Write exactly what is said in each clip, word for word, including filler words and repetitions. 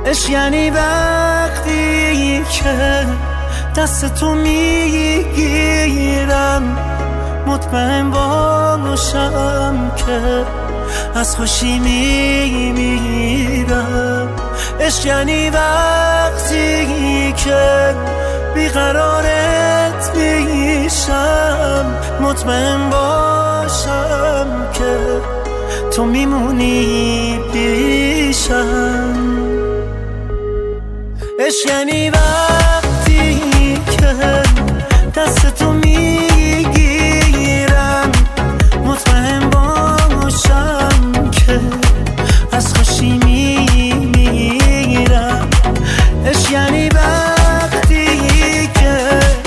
عشق یعنی وقتی که دست تو میگیرم مطمئن باشم که از خوشی میمیرم. عشق یعنی وقتی که بیقرارت میشم مطمئن باشم که تو میمونی پیشم. عشق یعنی وقتی که دست تو میگیرم مطمئن باشم که از خوشی میمیرم. عشق یعنی وقتی که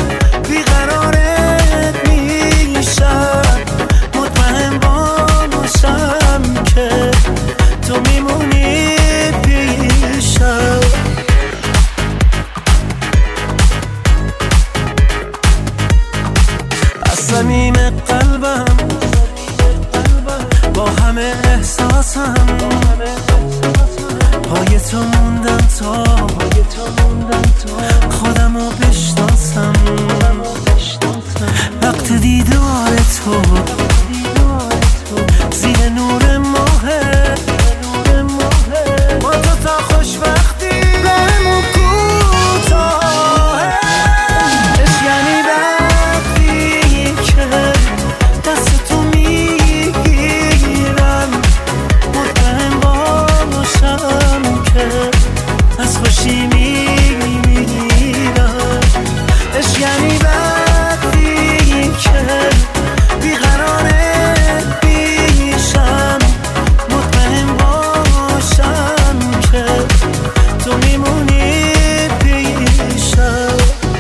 بیقرارت میشم مطمئن باشم که تو میمونی پیشم. از صمیم قلبم با همه احساسم پای تو موندم تا خودمو بشناسم. وقت دیدار تو زیر نور ماهه با تو تا خوشبختی بهمون کوتاهه. عشق یعنی وقتی که دست تو میگیرم مطمئن باشم که از خوشی میمیرم. عشق یعنی وقتی که بیقرارت میشم مطمئن باشم که تو میمونی پیشم.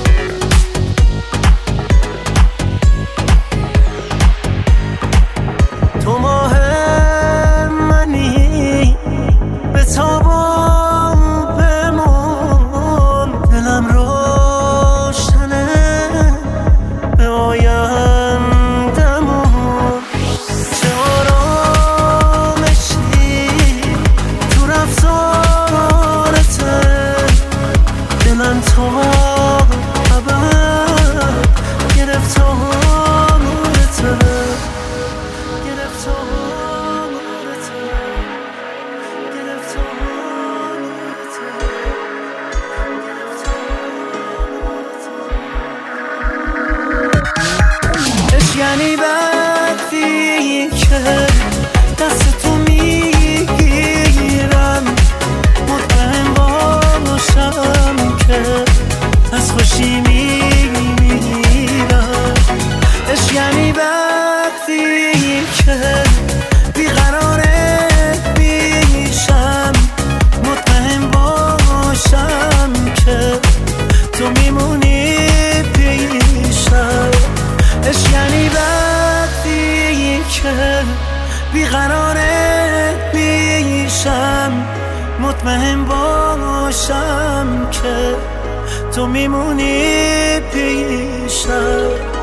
تو ماه منی به تاب و بمون دلم روشنه به آیندمون. چه آرامشی تو رفتارته دلم تا ابد گرفتارته گرفتارته گرفتارته. عشق یعنی وقتی که دست تو میگیرم مطمئن باشم که از خوشی میمیرم. عشق یعنی وقتی که بیقرارت میشم مطمئن باشم که تو میمونی پیشم. عشق یعنی وقتی که بیقرارت میشم مطمئن باشم که تو میمونی پیشم.